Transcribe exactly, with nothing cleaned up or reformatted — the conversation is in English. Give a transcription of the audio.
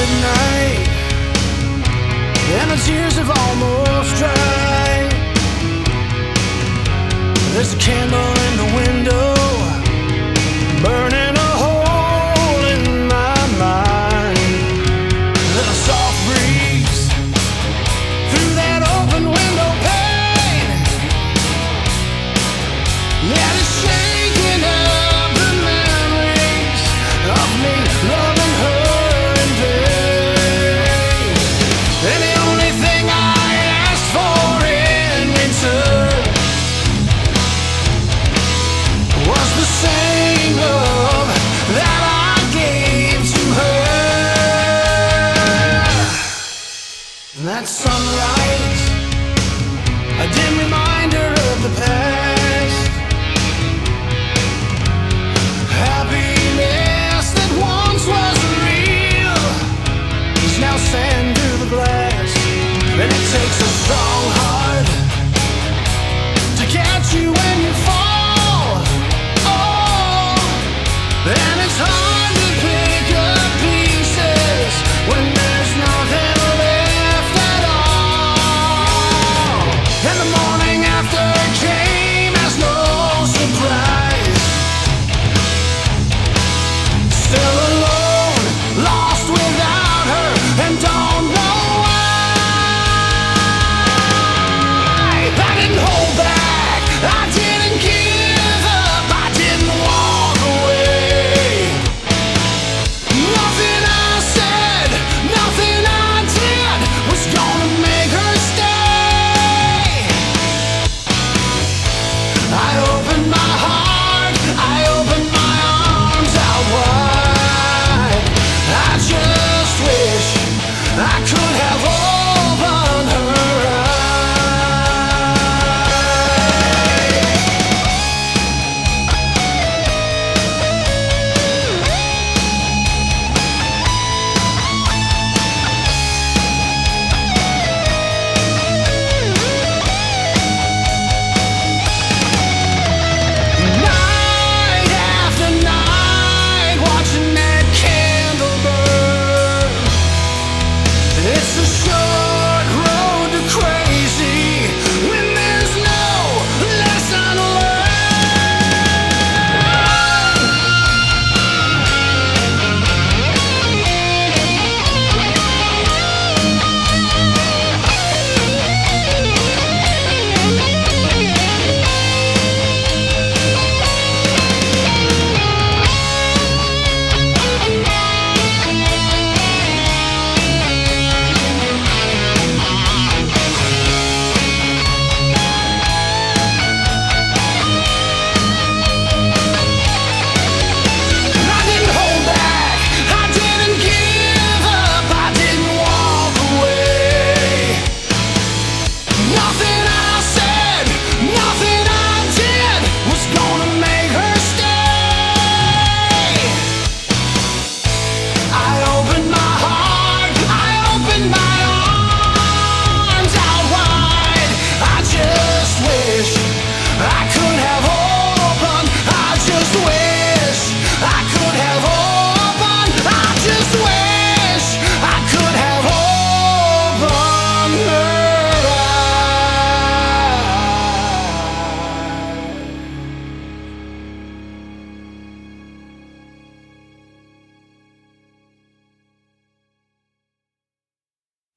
at night, and the tears have almost dried. There's a candle in the window, burning a hole in my mind. Then a soft breeze through that open window pane, yeah, it's shaking up the memories of me loving her in vain. And the only thing I asked for in return was the same love that I gave to her. That sunrise